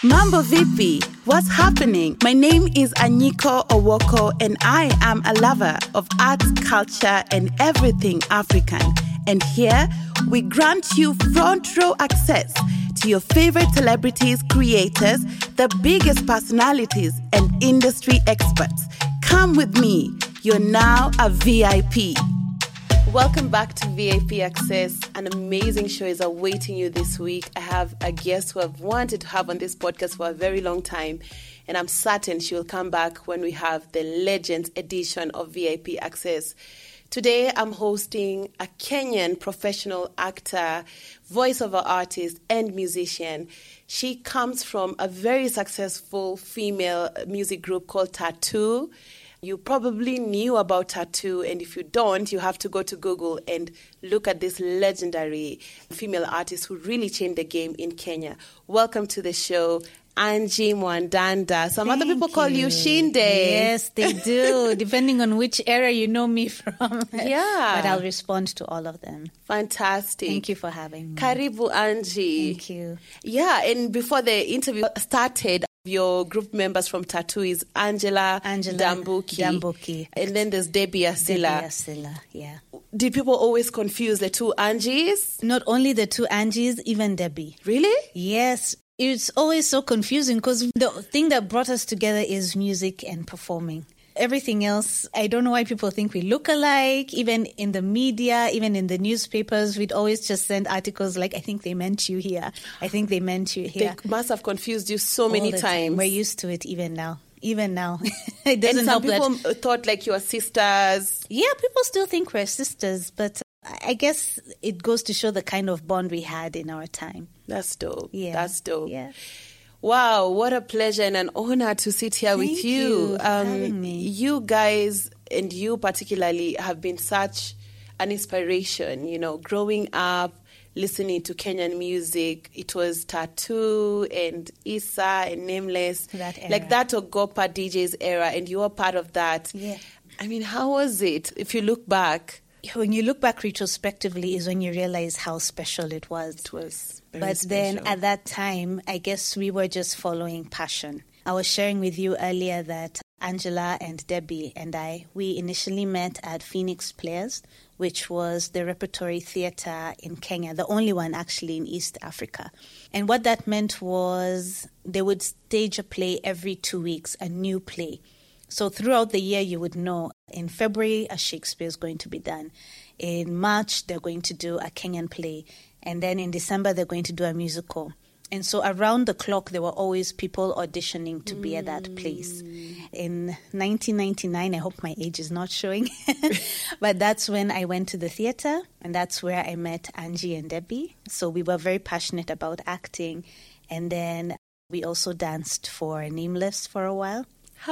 Mambo Vipi, what's happening? My name is Anyiko Owoko and I am a lover of arts, culture and everything African. And here, we grant you front row access to your favorite celebrities, creators, the biggest personalities and industry experts. Come with me, you're now a VIP. Welcome back to VIP Access. An amazing show is awaiting you this week. I have a guest who I've wanted to have on this podcast for a very long time, and I'm certain she will come back when we have the Legends edition of VIP Access. Today, I'm hosting a Kenyan professional actor, voiceover artist, and musician. She comes from a very successful female music group called Tattoo. You probably knew about Tattoo, and if you don't, you have to go to Google and look at this legendary female artist who really changed the game in Kenya. Welcome to the show, Angie Mwandanda. Some other people call you Shinde. Yes, they do, depending on which era you know me from. Yeah. But I'll respond to all of them. Fantastic. Thank you for having me. Karibu, Angie. Thank you. Yeah, and before the interview started, your group members from Tattoo is Angela Dambuki. And then there's Debbie Asila. Yeah. Did people always confuse the two Angies? Not only the two Angies, even Debbie. Really? Yes. It's always so confusing because the thing that brought us together is music and performing. Everything else, I don't know why people think we look alike. Even in the media, even in the newspapers, we'd always just send articles like, I think they meant you here. I think they meant you here. They must have confused you so many times. We're used to it even now. It doesn't and help some people thought like you were sisters. Yeah, people still think we're sisters, but I guess it goes to show the kind of bond we had in our time. That's dope. Yeah. That's dope. Yeah. Wow, what a pleasure and an honor to sit here with Thank you for having me. You guys, and you particularly, have been such an inspiration, you know, growing up, listening to Kenyan music. It was Tattoo and Issa and Nameless. That era. Like that Ogopa DJ's era, and you were part of that. Yeah. I mean, how was it, if you look back? When you look back retrospectively is when you realize how special it was. It was very But special. then at that time, I guess we were just following passion. I was sharing with you earlier that Angela and Debbie and we initially met at Phoenix Players, which was the repertory theatre in Kenya, the only one actually in East Africa. And what that meant was they would stage a play every 2 weeks, a new play. So throughout the year, you would know in February, a Shakespeare is going to be done. In March, they're going to do a Kenyan play. And then in December, they're going to do a musical. And so around the clock, there were always people auditioning to be at that place. In 1999, I hope my age is not showing, but that's when I went to the theater. And that's where I met Angie and Debbie. So we were very passionate about acting. And then we also danced for Nameless for a while.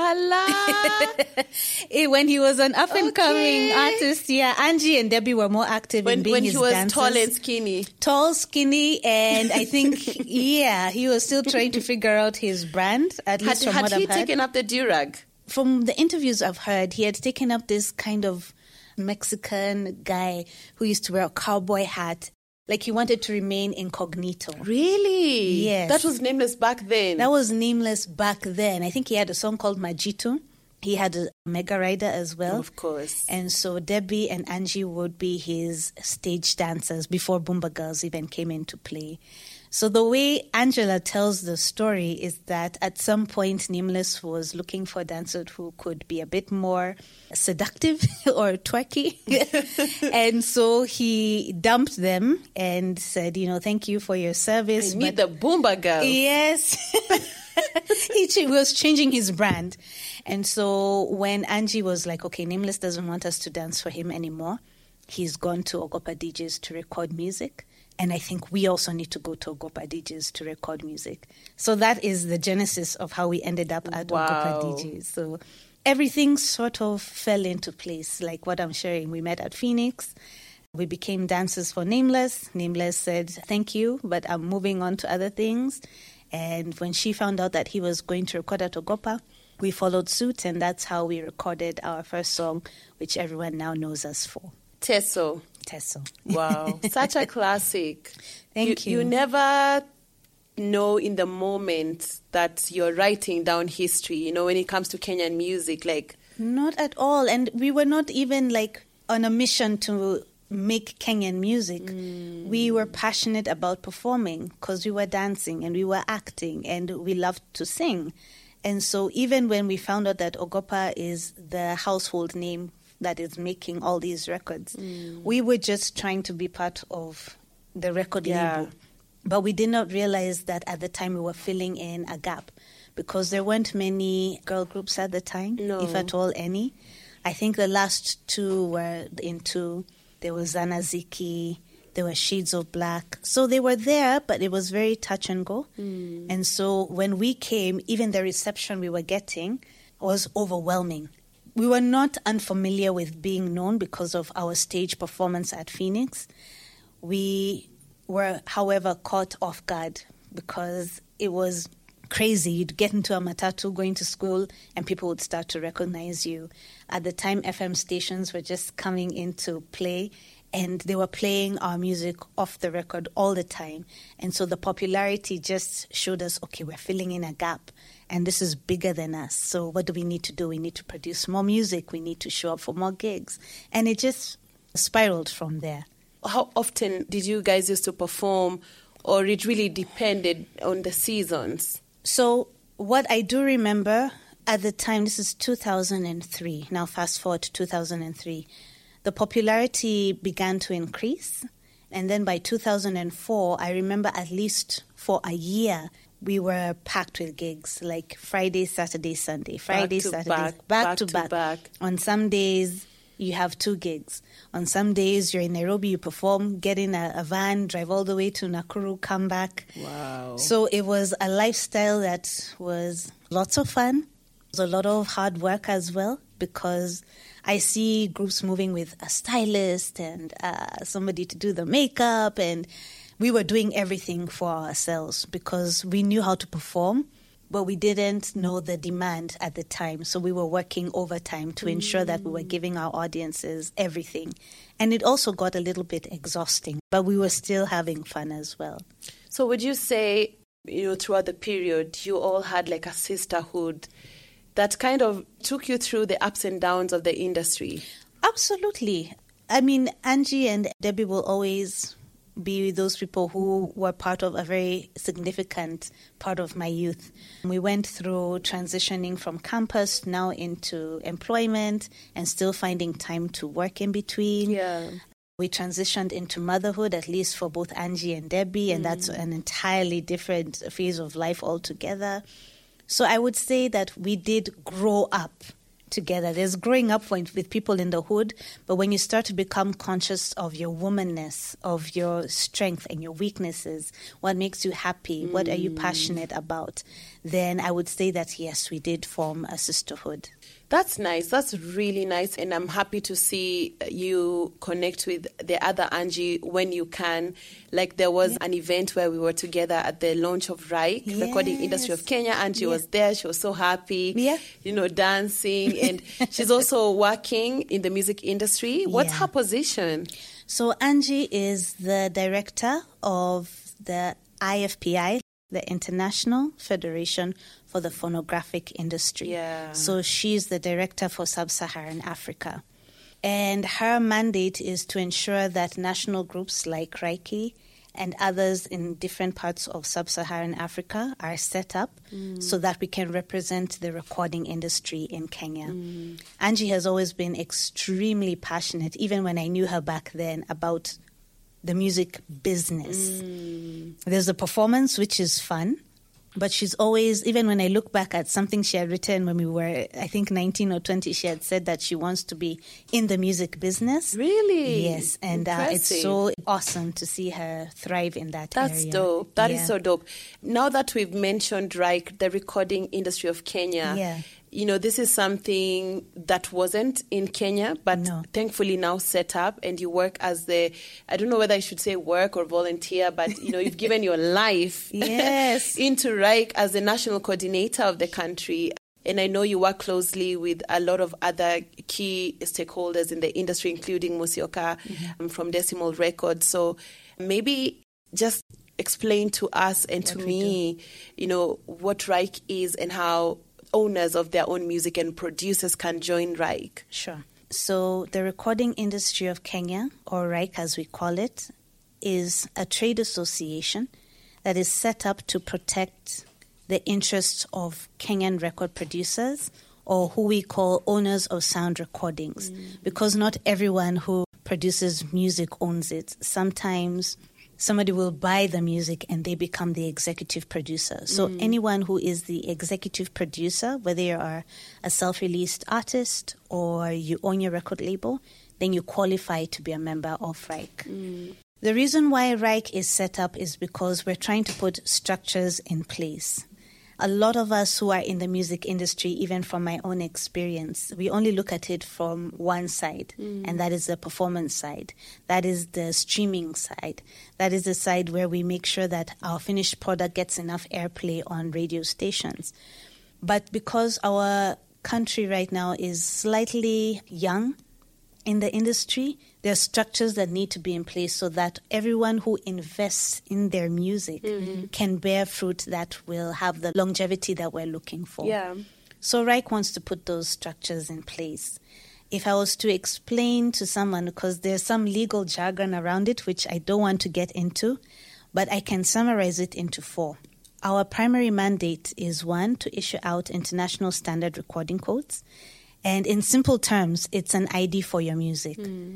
Hala! When he was an up-and-coming artist, yeah. Angie and Debbie were more active in being his dancers. When he was tall and skinny. Tall, skinny, and I think, he was still trying to figure out his brand, at least from what I've heard. Had he taken up the durag? From the interviews I've heard, he had taken up this kind of Mexican guy who used to wear a cowboy hat. Like he wanted to remain incognito. Really? Yes. That was Nameless back then. That was Nameless back then. I think he had a song called Majito. He had a Mega Rider as well. Of course. And so Debbie and Angie would be his stage dancers before Boomba Girls even came into play. So the way Angela tells the story is that at some point Nameless was looking for a dancer who could be a bit more seductive or twerky. And so he dumped them and said, thank you for your service. I need the Boomba Girls. Yes. He was changing his brand. And so when Angie was like, okay, Nameless doesn't want us to dance for him anymore, he's gone to Ogopa DJs to record music. And I think we also need to go to Ogopa DJs to record music. So that is the genesis of how we ended up at Ogopa DJs. So everything sort of fell into place, like what I'm sharing. We met at Phoenix. We became dancers for Nameless. Nameless said, thank you, but I'm moving on to other things. And when she found out that he was going to record at Ogopa, we followed suit, and that's how we recorded our first song, which everyone now knows us for. Teso. Teso. Wow. Such a classic. Thank you. You never know in the moment that you're writing down history, you know, when it comes to Kenyan music? Like, not at all. And we were not even like on a mission to make Kenyan music. We were passionate about performing because we were dancing and we were acting and we loved to sing. And so even when we found out that Ogopa is the household name that is making all these records, we were just trying to be part of the record label. But we did not realize that at the time we were filling in a gap because there weren't many girl groups at the time, if at all any. I think the last two were into, there was Zanaziki, there were Shades of Black. So they were there, but it was very touch and go. And so when we came, even the reception we were getting was overwhelming. We were not unfamiliar with being known because of our stage performance at Phoenix. We were, however, caught off guard because it was crazy. You'd get into a matatu going to school and people would start to recognize you. At the time, FM stations were just coming into play and they were playing our music off the record all the time. And so the popularity just showed us, okay, we're filling in a gap and this is bigger than us. So what do we need to do? We need to produce more music. We need to show up for more gigs. And it just spiraled from there. How often did you guys used to perform, or it really depended on the seasons? So what I do remember at the time, this is 2003. Now fast forward to 2003. The popularity began to increase. And then by 2004, I remember at least for a year, we were packed with gigs, like Friday, Saturday, Sunday. Friday, Saturday, back to back. On some days, you have 2 gigs. On some days, you're in Nairobi, you perform, get in a van, drive all the way to Nakuru, come back. Wow. So it was a lifestyle that was lots of fun. It was a lot of hard work as well, because I see groups moving with a stylist and somebody to do the makeup, and we were doing everything for ourselves because we knew how to perform, but we didn't know the demand at the time. So we were working overtime to ensure that we were giving our audiences everything. And it also got a little bit exhausting, but we were still having fun as well. So would you say, you know, throughout the period, you all had like a sisterhood that kind of took you through the ups and downs of the industry? Absolutely. I mean, Angie and Debbie will always be those people who were part of a very significant part of my youth. We went through transitioning from campus now into employment and still finding time to work in between. Yeah. We transitioned into motherhood, at least for both Angie and Debbie, and that's an entirely different phase of life altogether. So I would say that we did grow up together. There's growing up with people in the hood, but when you start to become conscious of your womanness, of your strength and your weaknesses, what makes you happy, what are you passionate about, then I would say that yes, we did form a sisterhood. That's nice. That's really nice. And I'm happy to see you connect with the other Angie when you can. Like there was an event where we were together at the launch of RIKE, Recording Industry of Kenya. Angie was there. She was so happy, you know, dancing. And she's also working in the music industry. What's her position? So Angie is the director of the IFPI, the International Federation for the Phonographic Industry. Yeah. So she's the director for Sub-Saharan Africa. And her mandate is to ensure that national groups like RIKE and others in different parts of Sub-Saharan Africa are set up so that we can represent the recording industry in Kenya. Angie has always been extremely passionate, even when I knew her back then, about the music business. There's a performance, which is fun, but she's always, even when I look back at something she had written when we were, I think, 19 or 20, she had said that she wants to be in the music business. Really? Yes, and it's so awesome to see her thrive in that area. That's dope. That is so dope. Now that we've mentioned RIKE, the Recording Industry of Kenya, you know, this is something that wasn't in Kenya, but thankfully now set up, and you work as the, I don't know whether I should say work or volunteer, but, you know, you've given your life into RIKE as the national coordinator of the country. And I know you work closely with a lot of other key stakeholders in the industry, including Musyoka from Decimal Records. So maybe just explain to us and to me, what RIKE is and how owners of their own music and producers can join RIKE? Sure. So the Recording Industry of Kenya, or RIKE as we call it, is a trade association that is set up to protect the interests of Kenyan record producers, or who we call owners of sound recordings, because not everyone who produces music owns it. Sometimes somebody will buy the music and they become the executive producer. So anyone who is the executive producer, whether you are a self-released artist or you own your record label, then you qualify to be a member of RIKE. The reason why RIKE is set up is because we're trying to put structures in place. A lot of us who are in the music industry, even from my own experience, we only look at it from one side, and that is the performance side. That is the streaming side. That is the side where we make sure that our finished product gets enough airplay on radio stations. But because our country right now is slightly young in the industry, there are structures that need to be in place so that everyone who invests in their music can bear fruit that will have the longevity that we're looking for. Yeah. So RIKE wants to put those structures in place. If I was to explain to someone, because there's some legal jargon around it, which I don't want to get into, but I can summarize it into 4. Our primary mandate is 1, to issue out international standard recording codes. And in simple terms, it's an ID for your music.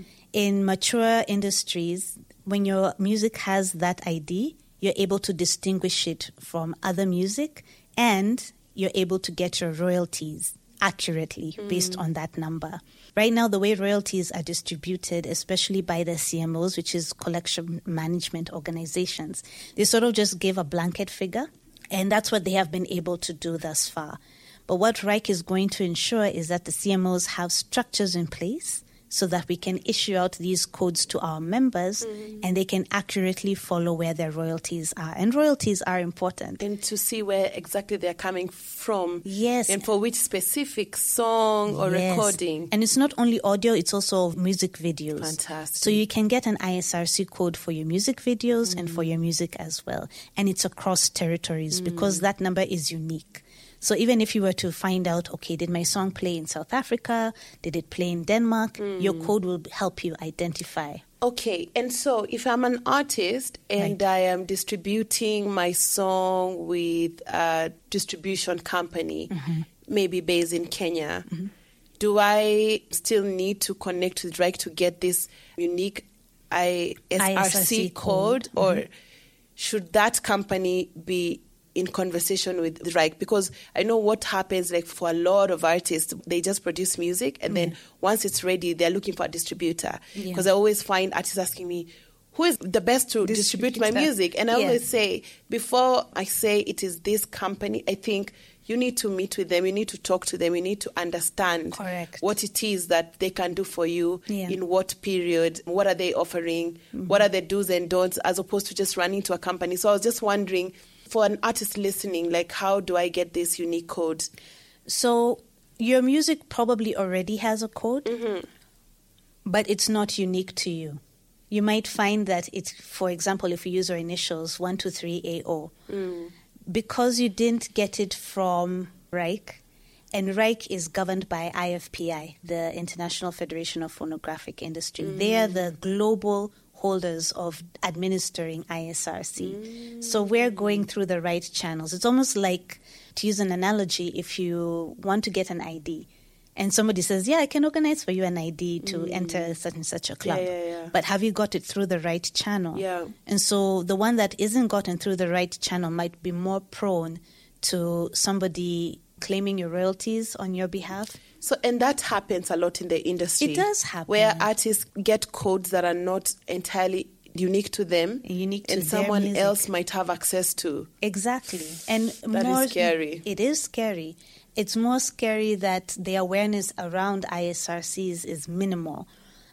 In mature industries, when your music has that ID, you're able to distinguish it from other music, and you're able to get your royalties accurately based on that number. Right now, the way royalties are distributed, especially by the CMOs, which is collection management organizations, they sort of just give a blanket figure, and that's what they have been able to do thus far. But what RIKE is going to ensure is that the CMOs have structures in place so that we can issue out these codes to our members and they can accurately follow where their royalties are. And royalties are important. And to see where exactly they're coming from. Yes. And for which specific song or recording. And it's not only audio, it's also music videos. Fantastic. So you can get an ISRC code for your music videos and for your music as well. And it's across territories because that number is unique. So even if you were to find out, okay, did my song play in South Africa? Did it play in Denmark? Your code will help you identify. Okay, and so if I'm an artist and I am distributing my song with a distribution company, maybe based in Kenya, do I still need to connect with RIKE to get this unique ISRC code? Or should that company be in conversation with RIKE? Because I know what happens, like for a lot of artists, they just produce music and then once it's ready, they're looking for a distributor. Because I always find artists asking me, who is the best to distribute my music? And I always say, before I say it is this company, I think you need to meet with them, you need to talk to them, you need to understand what it is that they can do for you, in what period, what are they offering, what are the do's and don'ts, as opposed to just running to a company. So I was just wondering, for an artist listening, like, how do I get this unique code? So your music probably already has a code, but it's not unique to you. You might find that it's, for example, if you use our initials, 123AO, because you didn't get it from RIKE, and RIKE is governed by IFPI, the International Federation of Phonographic Industry. They are the global holders of administering ISRC. So we're going through the right channels. It's almost like, to use an analogy, if you want to get an ID and somebody says, I can organize for you an ID to enter such and such a club. But have you got it through the right channel? And so the one that isn't gotten through the right channel might be more prone to somebody claiming your royalties on your behalf. So, and that happens a lot in the industry. It does happen. Where artists get codes that are not entirely unique to them. And someone else might have access to. Exactly. And that is scary. It is scary. It's more scary that the awareness around ISRCs is minimal.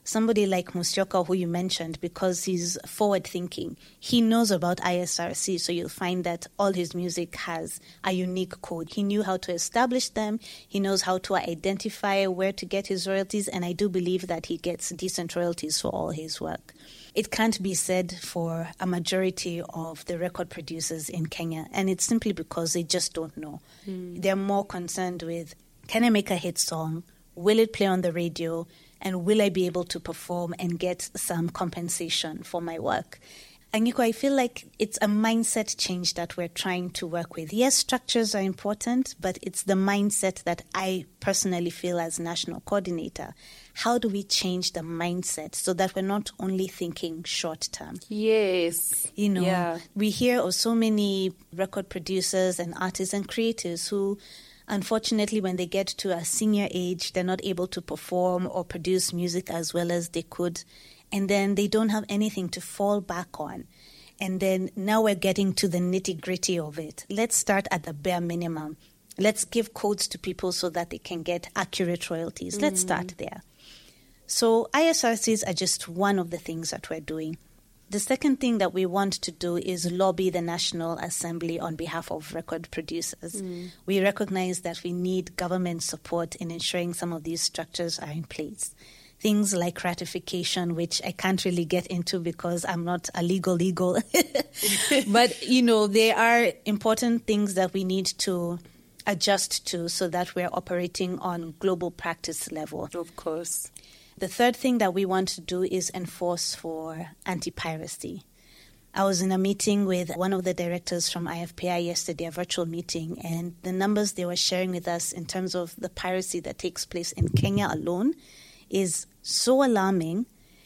somebody like Musyoka, who you mentioned, because he's forward-thinking, he knows about ISRC, so you'll find that all his music has a unique code. He knew how to establish them. He knows how to identify where to get his royalties, and I do believe that he gets decent royalties for all his work. It can't be said for a majority of the record producers in Kenya, and it's simply because they just don't know. They're more concerned with, can I make a hit song? Will it play on the radio? And will I be able to perform and get some compensation for my work? Anyiko, I feel like it's a mindset change that we're trying to work with. Yes, structures are important, but it's the mindset that I personally feel as national coordinator. How do we change the mindset so that we're not only thinking short term? Yes. We hear of so many record producers and artists and creators who, unfortunately, when they get to a senior age, they're not able to perform or produce music as well as they could. And then they don't have anything to fall back on. And then now we're getting to the nitty-gritty of it. Let's start at the bare minimum. Let's give codes to people so that they can get accurate royalties. Let's start there. So ISRCs are just one of the things that we're doing. The second thing that we want to do is lobby the National Assembly on behalf of record producers. We recognize that we need government support in ensuring some of these structures are in place. Things like ratification, which I can't really get into because I'm not a legal. But, there are important things that we need to adjust to so that we're operating on global practice level. Of course. The third thing that we want to do is enforce for anti-piracy. I was in a meeting with one of the directors from IFPI yesterday, a virtual meeting, and the numbers they were sharing with us in terms of the piracy that takes place in Kenya alone is so alarming.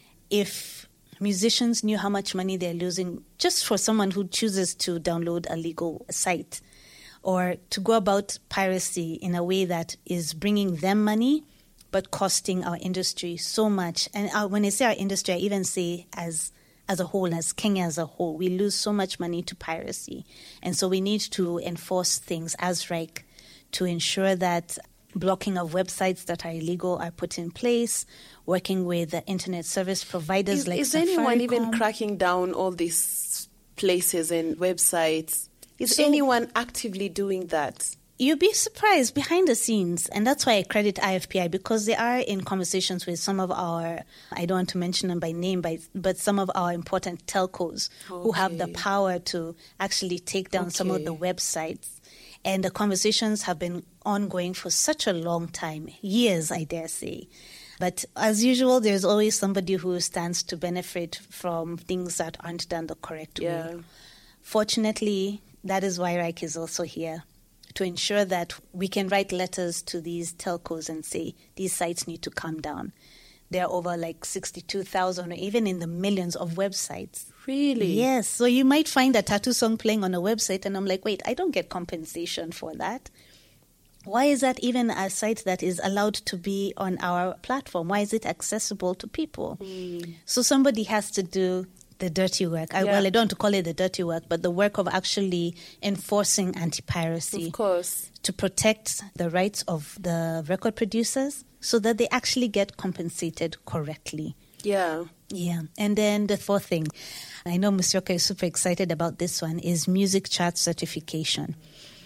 If musicians knew how much money they're losing just for someone who chooses to download a legal site or to go about piracy in a way that is bringing them money but costing our industry so much. And when I say our industry, I even say as a whole, as Kenya as a whole, we lose so much money to piracy. And so we need to enforce things as RIKE to ensure that blocking of websites that are illegal are put in place, working with the internet service providers like Safaricom. Is anyone even cracking down all these places and websites? Is anyone actively doing that? You'd be surprised behind the scenes. And that's why I credit IFPI, because they are in conversations with some of our, I don't want to mention them by name, but some of our important telcos who have the power to actually take down some of the websites. And the conversations have been ongoing for such a long time, years, I dare say. But as usual, there's always somebody who stands to benefit from things that aren't done the correct way. Fortunately, that is why RIKE is also here, to ensure that we can write letters to these telcos and say, these sites need to come down. There are over like 62,000 or even in the millions of websites. Really? Yes. So you might find a tattoo song playing on a website and I'm like, wait, I don't get compensation for that. Why is that even a site that is allowed to be on our platform? Why is it accessible to people? So somebody has to do the dirty work. I don't want to call it the dirty work, but the work of actually enforcing anti-piracy. Of course. To protect the rights of the record producers so that they actually get compensated correctly. Yeah. And then the fourth thing, I know Musyoka is super excited about this one, is music chart certification,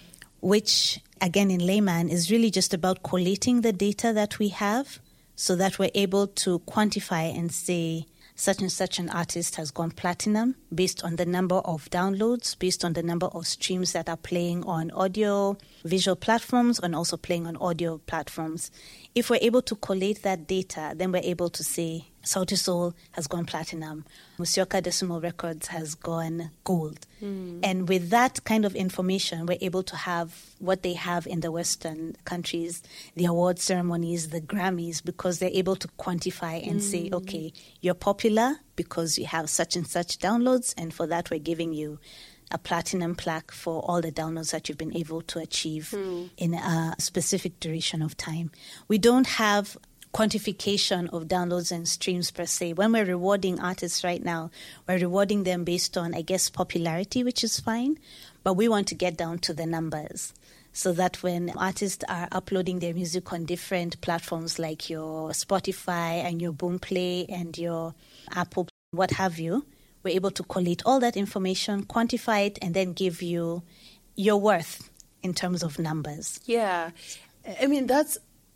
which, again, in layman, is really just about collating the data that we have so that we're able to quantify and say such and such an artist has gone platinum based on the number of downloads, based on the number of streams that are playing on audio, visual platforms, and also playing on audio platforms. If we're able to collate that data, then we're able to say Sauti Sol has gone platinum, Musyoka Decimal Records has gone gold. And with that kind of information, we're able to have what they have in the Western countries, the award ceremonies, the Grammys, because they're able to quantify and say, okay, you're popular because you have such and such downloads, and for that we're giving you a platinum plaque for all the downloads that you've been able to achieve in a specific duration of time. We don't have quantification of downloads and streams per se. When we're rewarding artists right now, we're rewarding them based on, I guess, popularity, which is fine, but we want to get down to the numbers. so that when artists are uploading their music on different platforms like your Spotify and your Boomplay and your Apple, what have you, we're able to collate all that information, quantify it, and then give you your worth in terms of numbers. Yeah. I mean, that's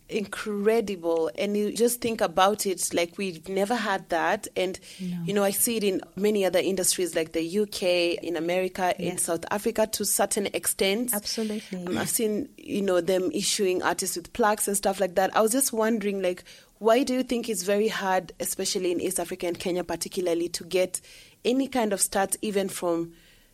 incredible. And you just think about it, like we've never had that. And, I see it in many other industries like the UK, in America, in South Africa to a certain extent. Absolutely. I've seen, them issuing artists with plaques and stuff like that. I was just wondering, like, why do you think it's very hard, especially in East Africa and Kenya particularly, to get any kind of stats even from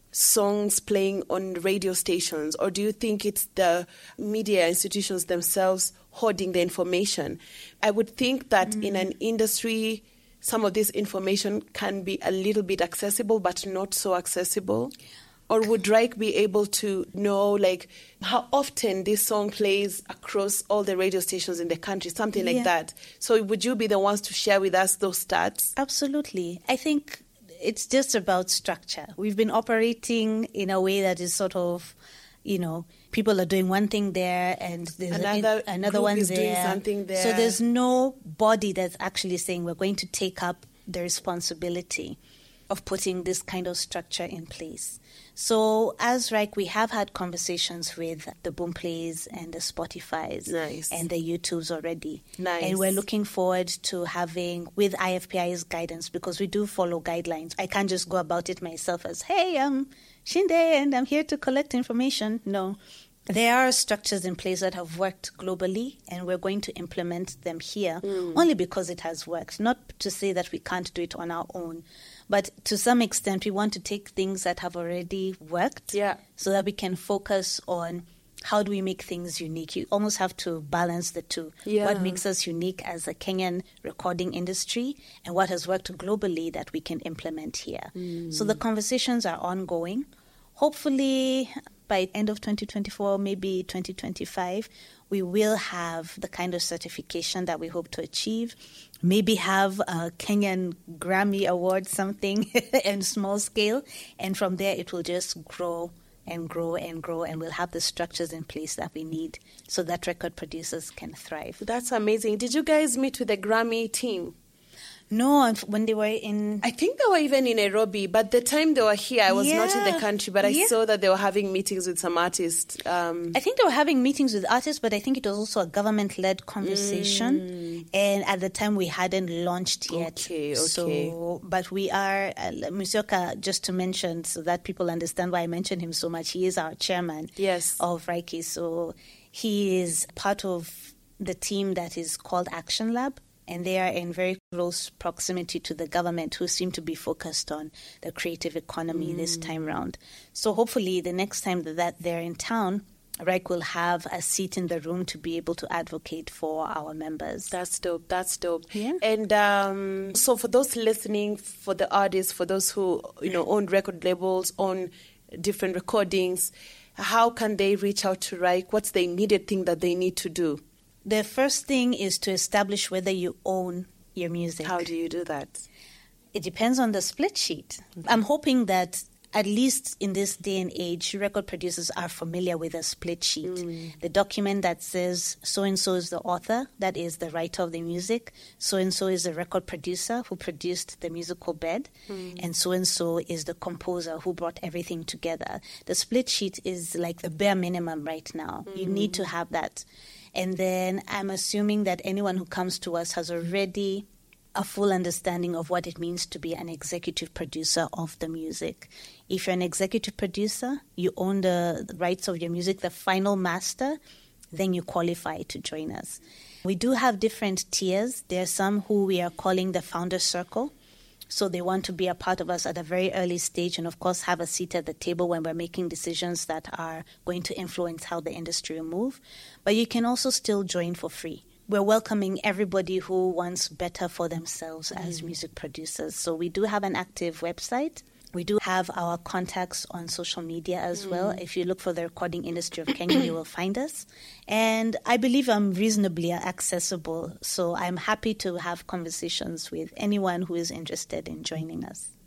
songs playing on radio stations? Or do you think it's the media institutions themselves hoarding the information? I would think that in an industry, some of this information can be a little bit accessible, but not so accessible. Or would RIKE be able to know, like, how often this song plays across all the radio stations in the country, something like that? So would you be the ones to share with us those stats? Absolutely. I think it's just about structure. We've been operating in a way that is sort of, people are doing one thing there and there's another one there. Doing something there. So there's no body that's actually saying we're going to take up the responsibility of putting this kind of structure in place. So as RIKE, we have had conversations with the Boomplays and the Spotifys and the YouTubes already. Nice. And we're looking forward to having, with IFPI's guidance, because we do follow guidelines. I can't just go about it myself as, hey, I'm Shinde and I'm here to collect information. No. There are structures in place that have worked globally, and we're going to implement them here only because it has worked. Not to say that we can't do it on our own, but to some extent, we want to take things that have already worked so that we can focus on how do we make things unique. You almost have to balance the two. What makes us unique as a Kenyan recording industry and what has worked globally that we can implement here. So the conversations are ongoing. Hopefully, by end of 2024, maybe 2025, we will have the kind of certification that we hope to achieve. Maybe have a Kenyan Grammy Award, something in small scale. And from there, it will just grow and grow and grow. And we'll have the structures in place that we need so that record producers can thrive. That's amazing. Did you guys meet with the Grammy team? No, when they were in... I think they were even in Nairobi, but the time they were here, I was not in the country, but I saw that they were having meetings with some artists. I think they were having meetings with artists, but I think it was also a government-led conversation. And at the time, we hadn't launched yet. Okay. So, but we are... Musyoka, just to mention, so that people understand why I mention him so much, he is our chairman of RIKE. So he is part of the team that is called Action Lab. And they are in very close proximity to the government, who seem to be focused on the creative economy this time round. So hopefully the next time that they're in town, RIKE will have a seat in the room to be able to advocate for our members. That's dope. Yeah. And so for those listening, for the artists, for those who own record labels, own different recordings, how can they reach out to RIKE? What's the immediate thing that they need to do? The first thing is to establish whether you own your music. How do you do that? It depends on the split sheet. I'm hoping that at least in this day and age, record producers are familiar with a split sheet. The document that says so-and-so is the author, that is the writer of the music, so-and-so is the record producer who produced the musical bed, and so-and-so is the composer who brought everything together. The split sheet is like the bare minimum right now. You need to have that. And then I'm assuming that anyone who comes to us has already a full understanding of what it means to be an executive producer of the music. If you're an executive producer, you own the rights of your music, the final master, then you qualify to join us. We do have different tiers. There are some who we are calling the Founder Circle. So they want to be a part of us at a very early stage and, of course, have a seat at the table when we're making decisions that are going to influence how the industry will move. But you can also still join for free. We're welcoming everybody who wants better for themselves as music producers. So we do have an active website. We do have our contacts on social media as well. If you look for the recording industry of Kenya, you will find us. And I believe I'm reasonably accessible. So I'm happy to have conversations with anyone who is interested in joining us.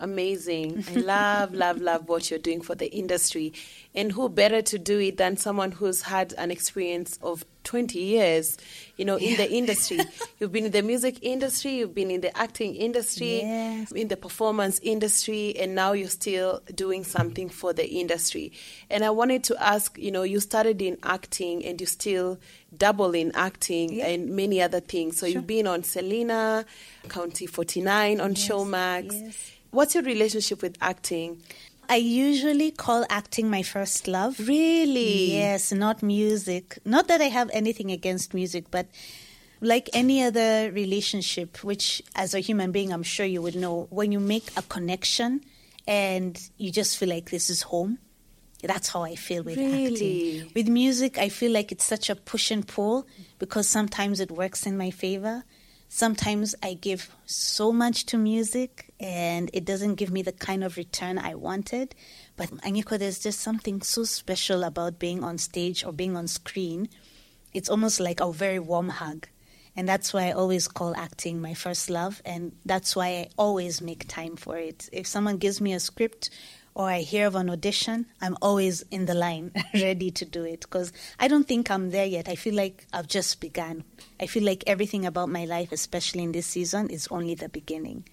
Amazing. I love what you're doing for the industry. And who better to do it than someone who's had an experience of 20 years, in the industry. You've been in the music industry, you've been in the acting industry, in the performance industry, and now you're still doing something for the industry. And I wanted to ask, you started in acting and you still double in acting and many other things. So you've been on Selena, County 49, on Showmax. Yes. What's your relationship with acting? I usually call acting my first love. Really? Yes, not music. Not that I have anything against music, but like any other relationship, which as a human being, I'm sure you would know, when you make a connection and you just feel like this is home, that's how I feel with acting. With music, I feel like it's such a push and pull because sometimes it works in my favor. Sometimes I give so much to music and it doesn't give me the kind of return I wanted. But Anyiko, there's just something so special about being on stage or being on screen. It's almost like a very warm hug. And that's why I always call acting my first love. And that's why I always make time for it. If someone gives me a script or I hear of an audition, I'm always in the line, ready to do it. Because I don't think I'm there yet. I feel like I've just begun. I feel like everything about my life, especially in this season, is only the beginning.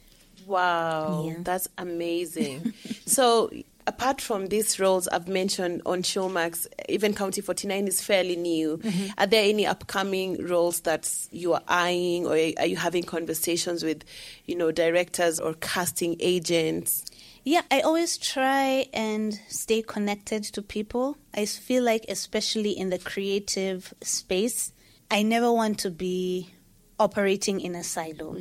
Wow, that's amazing. So apart from these roles I've mentioned on Showmax, even County 49 is fairly new. Mm-hmm. Are there any upcoming roles that you are eyeing, or are you having conversations with, directors or casting agents? Yeah, I always try and stay connected to people. I feel like, especially in the creative space, I never want to be operating in a silo.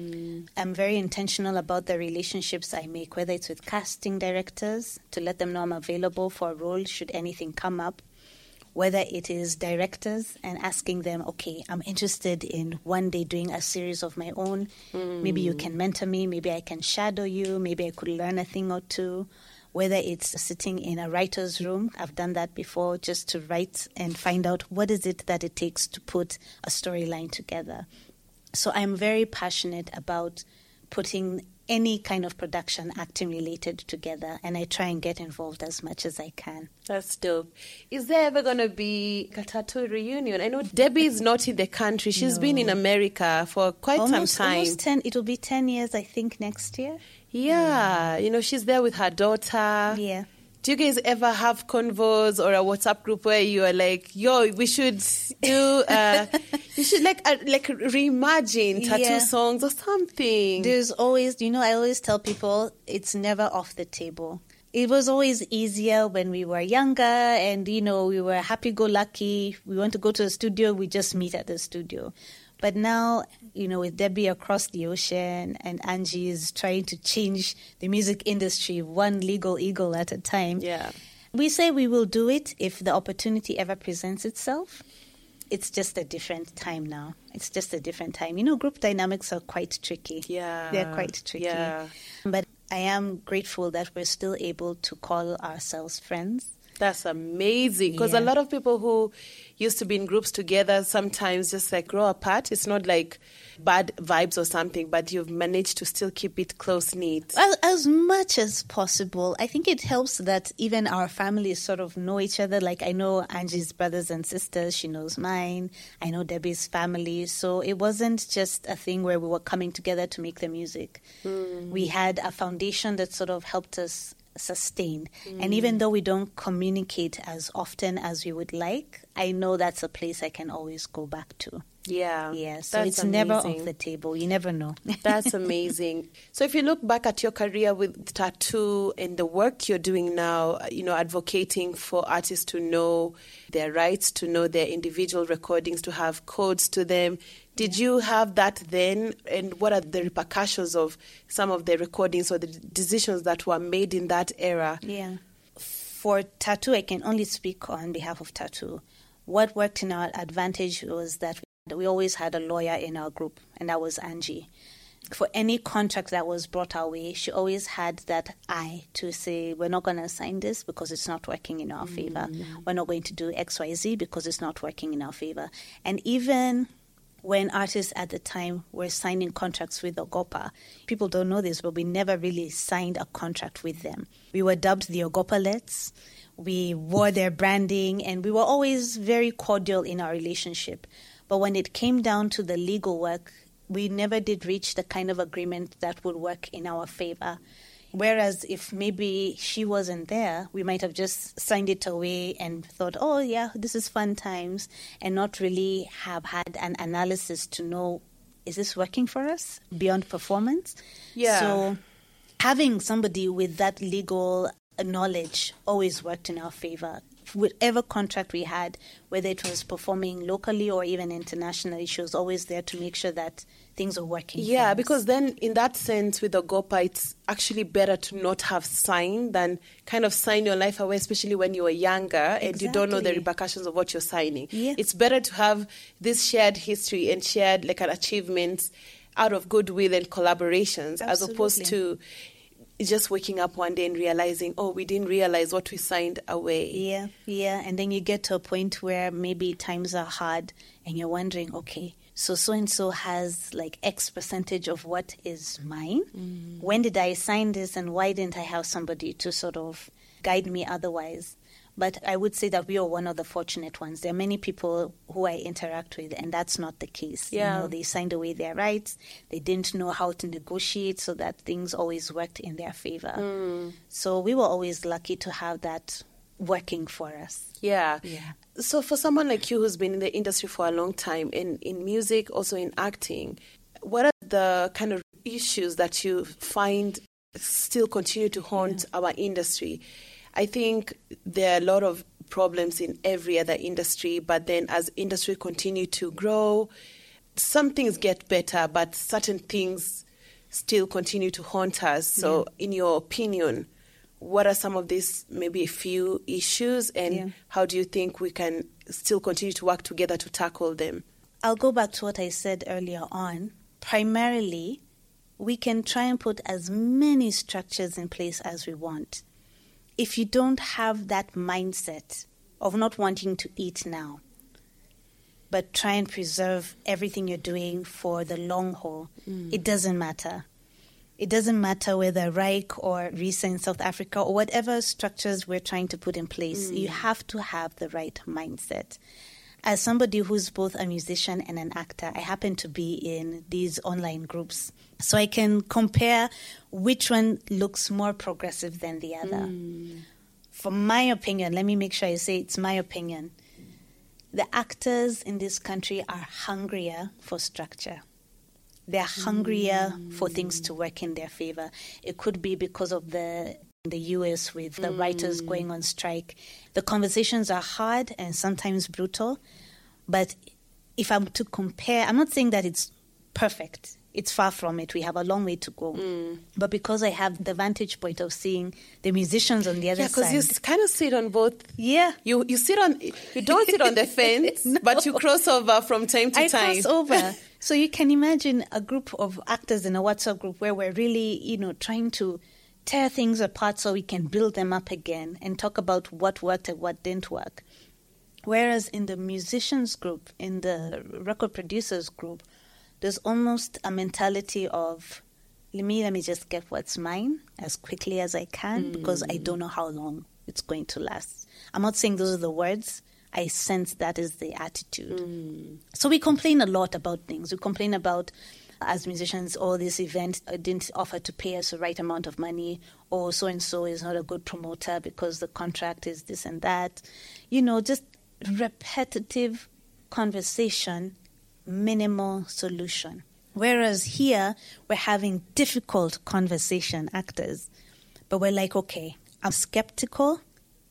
I'm very intentional about the relationships I make, whether it's with casting directors, to let them know I'm available for a role should anything come up, whether it is directors and asking them, okay, I'm interested in one day doing a series of my own. Maybe you can mentor me. Maybe I can shadow you. Maybe I could learn a thing or two. Whether it's sitting in a writer's room, I've done that before, just to write and find out what is it that it takes to put a storyline together. So I'm very passionate about putting any kind of production acting related together, and I try and get involved as much as I can. That's dope. Is there ever going to be a tattoo reunion? I know Debbie is not in the country. She's been in America for quite some time. It will be 10 years, I think, next year. Yeah, she's there with her daughter. Yeah. Do you guys ever have convos or a WhatsApp group where you are like, we should do, you should like reimagine tattoo songs or something? There's always, I always tell people it's never off the table. It was always easier when we were younger and, we were happy-go-lucky. We want to go to the studio, we just meet at the studio. But now, with Debbie across the ocean and Angie is trying to change the music industry one legal eagle at a time. Yeah. We say we will do it if the opportunity ever presents itself. It's just a different time now. It's just a different time. Group dynamics are quite tricky. Yeah. They're quite tricky. Yeah. But I am grateful that we're still able to call ourselves friends. That's amazing, because a lot of people who used to be in groups together sometimes just grow apart. It's not like bad vibes or something, but you've managed to still keep it close-knit. As much as possible. I think it helps that even our families sort of know each other. Like I know Angie's brothers and sisters, she knows mine. I know Debbie's family. So it wasn't just a thing where we were coming together to make the music. We had a foundation that sort of helped us sustain. And even though we don't communicate as often as we would like, I know that's a place I can always go back to. Yeah. So it's never off the table. You never know. That's amazing. So if you look back at your career with tattoo and the work you're doing now, advocating for artists to know their rights, to know their individual recordings, to have codes to them, did you have that then? And what are the repercussions of some of the recordings or the decisions that were made in that era? Yeah. For tattoo, I can only speak on behalf of tattoo. What worked in our advantage was that we always had a lawyer in our group, and that was Angie. For any contract that was brought our way, she always had that eye to say, we're not going to sign this because it's not working in our favor. We're not going to do XYZ because it's not working in our favor. And even when artists at the time were signing contracts with Ogopa. People don't know this, but we never really signed a contract with them. We were dubbed the Ogopalettes. We wore their branding, and we were always very cordial in our relationship. But when it came down to the legal work, we never did reach the kind of agreement that would work in our favor. Whereas if maybe she wasn't there, we might have just signed it away and thought, oh, yeah, this is fun times, and not really have had an analysis to know, is this working for us beyond performance? Yeah. So having somebody with that legal knowledge always worked in our favor. Whatever contract we had, whether it was performing locally or even internationally, she was always there to make sure that things are working. Yeah, because then in that sense with Ogopa, it's actually better to not have signed than kind of sign your life away, especially when you were younger and you don't know the repercussions of what you're signing. Yeah. It's better to have this shared history and shared like an achievements out of goodwill and collaborations. Absolutely. As opposed to just waking up one day and realizing, oh, we didn't realize what we signed away. Yeah. And then you get to a point where maybe times are hard and you're wondering, okay, so-and-so has like X percentage of what is mine. Mm. When did I sign this and why didn't I have somebody to sort of guide me otherwise? But I would say that we are one of the fortunate ones. There are many people who I interact with, and that's not the case. Yeah. You know, they signed away their rights. They didn't know how to negotiate so that things always worked in their favor. Mm. So we were always lucky to have that working for us. Yeah. So for someone like you who's been in the industry for a long time, in music, also in acting, what are the kind of issues that you find still continue to haunt our industry? I think there are a lot of problems in every other industry, but then as industry continue to grow, some things get better, but certain things still continue to haunt us. So in your opinion, what are some of these maybe a few issues, and how do you think we can still continue to work together to tackle them? I'll go back to what I said earlier on. Primarily, we can try and put as many structures in place as we want. If you don't have that mindset of not wanting to eat now, but try and preserve everything you're doing for the long haul, it doesn't matter. It doesn't matter whether RIKE or RISA in South Africa or whatever structures we're trying to put in place. You have to have the right mindset. As somebody who's both a musician and an actor, I happen to be in these online groups. So I can compare which one looks more progressive than the other. From my opinion, let me make sure I say it's my opinion, the actors in this country are hungrier for structure. They're hungrier for things to work in their favor. It could be because of the US with the writers going on strike. The conversations are hard and sometimes brutal. But if I'm to compare, I'm not saying that it's perfect. It's far from it. We have a long way to go. But because I have the vantage point of seeing the musicians on the other side. Yeah, because you kind of sit on both. Yeah. You don't sit on the fence, but you cross over from time to time. I cross over. So you can imagine a group of actors in a WhatsApp group where we're really, trying to tear things apart so we can build them up again and talk about what worked and what didn't work. Whereas in the musicians group, in the record producers group, there's almost a mentality of, let me just get what's mine as quickly as I can because I don't know how long it's going to last. I'm not saying those are the words. I sense that is the attitude. So we complain a lot about things. We complain about, as musicians, this event didn't offer to pay us the right amount of money, or so-and-so is not a good promoter because the contract is this and that. Just repetitive conversation, minimal solution. Whereas here, we're having difficult conversation, actors. But we're like, okay, I'm skeptical,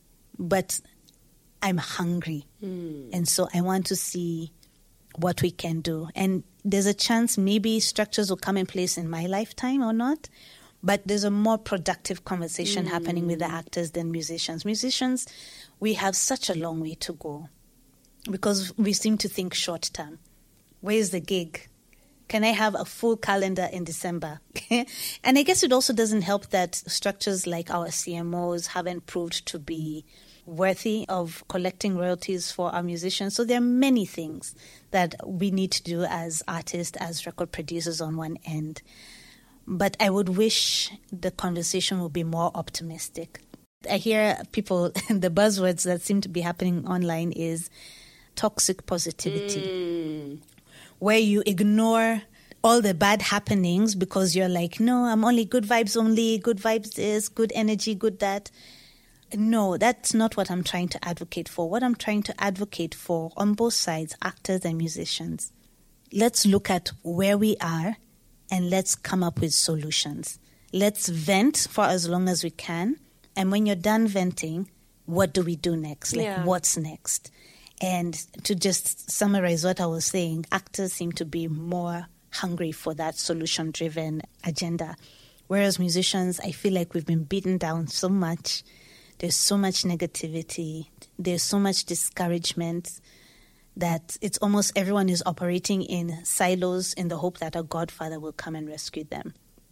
but I'm hungry. And so I want to see what we can do. And there's a chance maybe structures will come in place in my lifetime or not, but there's a more productive conversation happening with the actors than musicians. Musicians, we have such a long way to go because we seem to think short term. Where's the gig? Can I have a full calendar in December? And I guess it also doesn't help that structures like our CMOs haven't proved to be worthy of collecting royalties for our musicians. So there are many things that we need to do as artists, as record producers on one end. But I would wish the conversation would be more optimistic. I hear people, the buzzwords that seem to be happening online is toxic positivity, where you ignore all the bad happenings because you're like, no, I'm only good vibes only, good vibes this, good energy, good that. No, that's not what I'm trying to advocate for. What I'm trying to advocate for on both sides, actors and musicians, let's look at where we are and let's come up with solutions. Let's vent for as long as we can. And when you're done venting, what do we do next? What's next? And to just summarize what I was saying, actors seem to be more hungry for that solution-driven agenda. Whereas musicians, I feel like we've been beaten down so much. There's so much negativity. There's so much discouragement that it's almost everyone is operating in silos in the hope that a godfather will come and rescue them.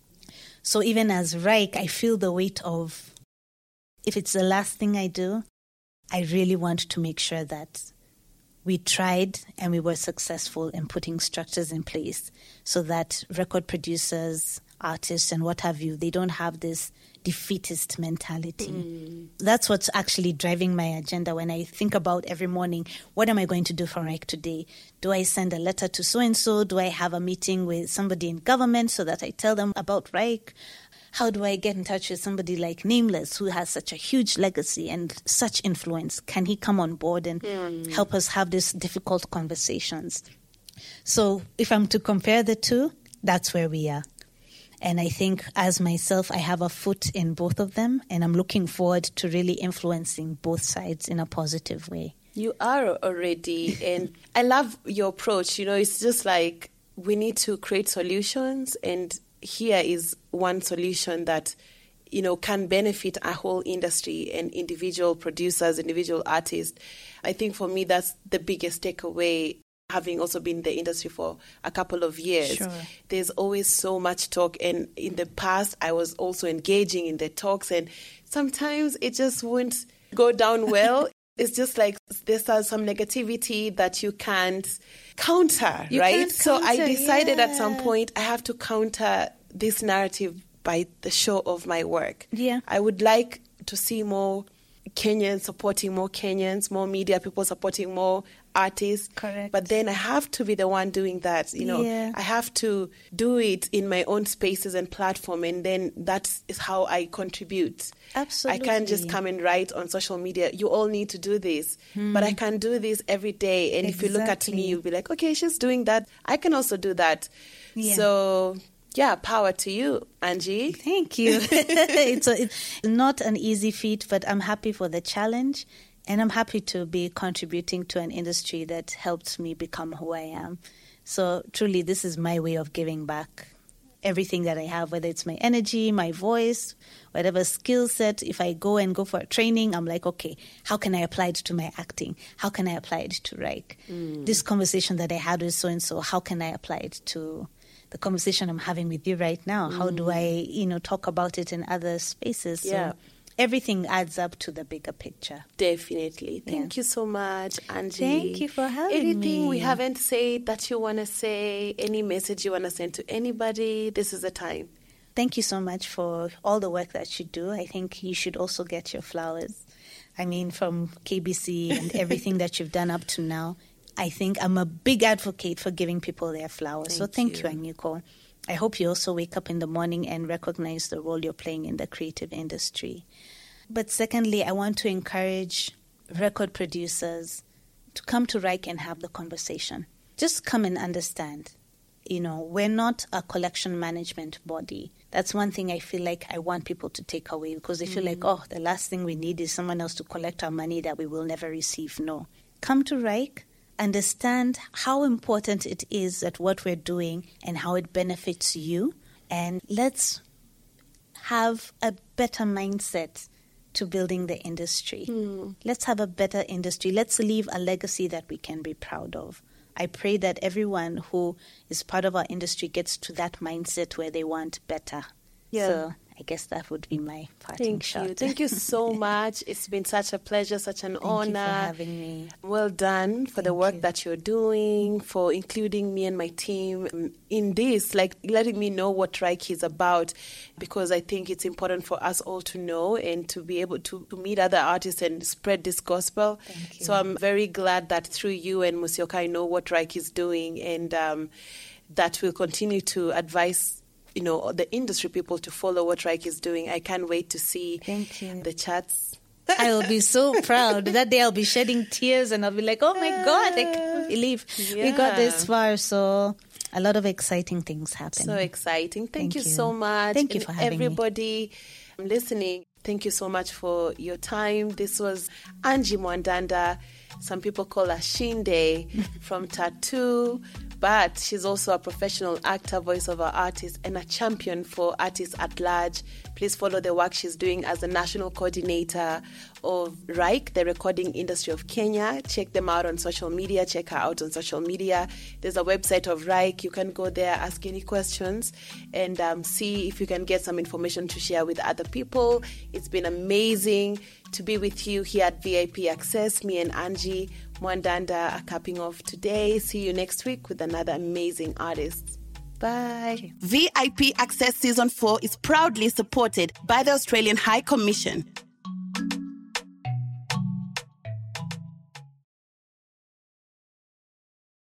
So even as Reich, I feel the weight of, if it's the last thing I do, I really want to make sure that we tried and we were successful in putting structures in place so that record producers, artists, and what have you, they don't have this defeatist mentality. That's what's actually driving my agenda when I think about every morning, what am I going to do for Reich today? Do I send a letter to so-and-so? Do I have a meeting with somebody in government so that I tell them about Reich? How do I get in touch with somebody like Nameless, who has such a huge legacy and such influence? Can he come on board and help us have these difficult conversations? So if I'm to compare the two, that's where we are. And I think as myself, I have a foot in both of them, and I'm looking forward to really influencing both sides in a positive way. You are already, and I love your approach. It's just like we need to create solutions, and here is one solution that, can benefit a whole industry and individual producers, individual artists. I think for me, that's the biggest takeaway. Having also been in the industry for a couple of years, There's always so much talk. And in the past, I was also engaging in the talks, and sometimes it just won't go down well. It's just like there's some negativity that you can't counter, right? So I decided at some point I have to counter this narrative by the show of my work. Yeah. I would like to see more Kenyans supporting more Kenyans, more media people supporting more artists. Correct. But then I have to be the one doing that. I have to do it in my own spaces and platform, and then that is how I contribute. Absolutely. I can't just come and write on social media, you all need to do this. But I can do this every day. And if you look at me, you'll be like, okay, she's doing that. I can also do that. Yeah. So power to you, Angie. Thank you. It's not an easy feat, but I'm happy for the challenge. And I'm happy to be contributing to an industry that helped me become who I am. So truly, this is my way of giving back everything that I have, whether it's my energy, my voice, whatever skill set. If I go for a training, I'm like, okay, how can I apply it to my acting? How can I apply it to Reich? This conversation that I had with so-and-so, how can I apply it to the conversation I'm having with you right now? How do I, talk about it in other spaces? So everything adds up to the bigger picture. Definitely. Thank you so much, Angie. Thank you for having me. Anything we haven't said that you want to say, any message you want to send to anybody, this is the time. Thank you so much for all the work that you do. I think you should also get your flowers. I mean, from KBC and everything that you've done up to now, I think I'm a big advocate for giving people their flowers. Thank you, Anyiko. I hope you also wake up in the morning and recognize the role you're playing in the creative industry. But secondly, I want to encourage record producers to come to Reich and have the conversation. Just come and understand. We're not a collection management body. That's one thing I feel like I want people to take away, because they feel like, the last thing we need is someone else to collect our money that we will never receive. No. Come to Reich. Understand how important it is that what we're doing and how it benefits you. And let's have a better mindset to building the industry. Let's have a better industry. Let's leave a legacy that we can be proud of. I pray that everyone who is part of our industry gets to that mindset where they want better. Yeah. So I guess that would be my parting shot. Thank you so much. It's been such a pleasure, such an honor. Thank you for having me. Well done for the work that you're doing, for including me and my team in this, like letting me know what Reich is about, because I think it's important for us all to know and to be able to meet other artists and spread this gospel. Thank you. So I'm very glad that through you and Musyoka, I know what Reich is doing, and that will continue to advise the industry people to follow what Reich is doing. I can't wait to see the charts. I will be so proud. That day I'll be shedding tears and I'll be like, oh my God, I can't believe we got this far. So a lot of exciting things happen. So exciting. Thank you so much. Thank you for having me. Everybody listening, thank you so much for your time. This was Angie Mwandanda. Some people call her Shinde from Tattoo, but she's also a professional actor, voiceover artist, and a champion for artists at large. Please follow the work she's doing as the national coordinator of RIKE, the Recording Industry of Kenya. Check them out on social media. Check her out on social media. There's a website of RIKE. You can go there, ask any questions, and see if you can get some information to share with other people. It's been amazing to be with you here at VIP Access. Me and Angie Mwandanda are capping off today. See you next week with another amazing artist. Bye. VIP Access Season 4 is proudly supported by the Australian High Commission.